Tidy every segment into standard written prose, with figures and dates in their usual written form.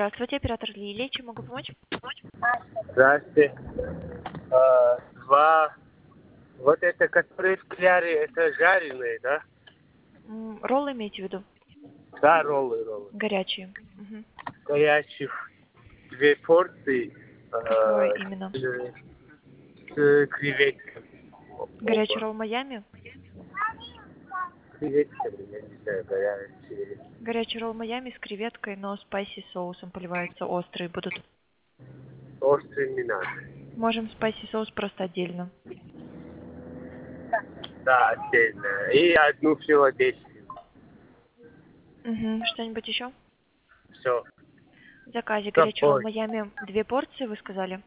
Здравствуйте, оператор Лилия. Чем могу помочь? Здравствуйте. Два. Вот это, которые в кляре, это жареные, да? Роллы имеете в виду? Да, роллы. Горячие. Мгм. Горячих 2 порции Какое именно? с креветками. Горячий Оба. ролл Майами? Креветками, я не знаю, горячие. Горячий ролл Майами с креветкой, но спайси соусом поливаются, острые будут. Острые не надо. Можем спайси соус просто отдельно. Да, отдельно. И одну филадельфию. Угу. Что-нибудь еще? Все. В заказе горячий ролл Какой? Майами 2 порции, вы сказали?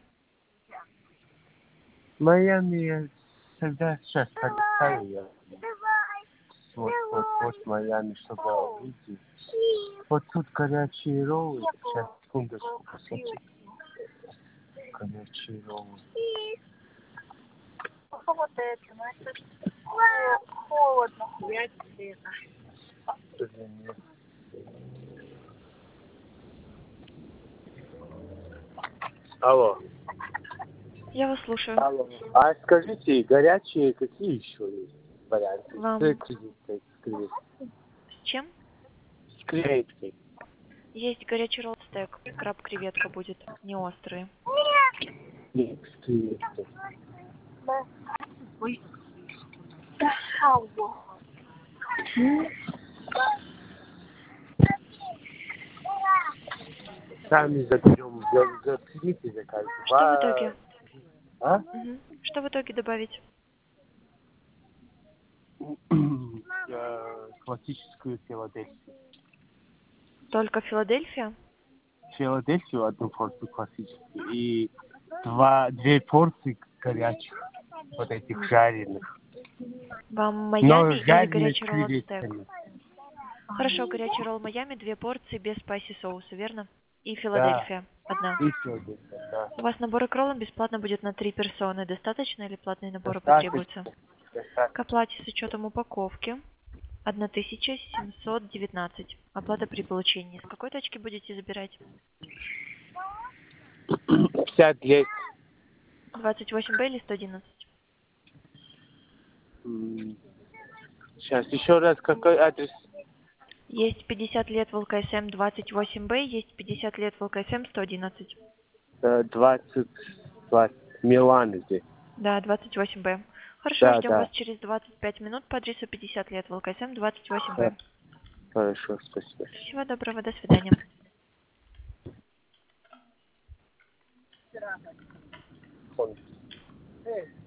Майами я всегда сейчас подставил я. Вот Майами, чтобы увидеть. Вот тут горячие роллы. Сейчас, секундочку, посмотрите. Горячие роллы. Вот это, ну это холодно, хуять это. Нет. Алло. Я вас слушаю. Алло. А скажите, горячие какие еще есть варианты? Вам С креветкой. с чем? С креветкой. Есть горячий ролл стейк. Краб-креветка будет, не острые. Нет, с креветкой. Да, халва. Сами заберем. Примите заказ. Что в итоге? А? Мгм. Что в итоге добавить? Классическую Филадельфию. Только Филадельфия? Филадельфию одну порцию классическую и 2 порции горячих, вот этих жареных. Вам Но Майами или жареные с горячий ролл от стейк? креветками. Хорошо, горячий ролл Майами, 2 порции без спайси соуса, верно? И Да, Филадельфия, одна. и Филадельфия, да. У вас набор к роллам бесплатно будет на 3 персоны. Достаточно или платные наборы Достаточно. потребуются? К Достаточно. оплате с учетом упаковки 1719. Оплата при получении. С какой точки будете забирать? 50 лет. 28Б или 111? Сейчас, еще раз, какой адрес? Есть 50 лет в ЛКСМ 28Б, есть 50 лет в ЛКСМ 111. 20, Милан здесь. Да, 28Б. Хорошо, Да, ждем вас да. через 25 минут по адресу 50 лет в ЛКСМ Да. 28Б. Хорошо, спасибо. Всего доброго, до свидания. Он.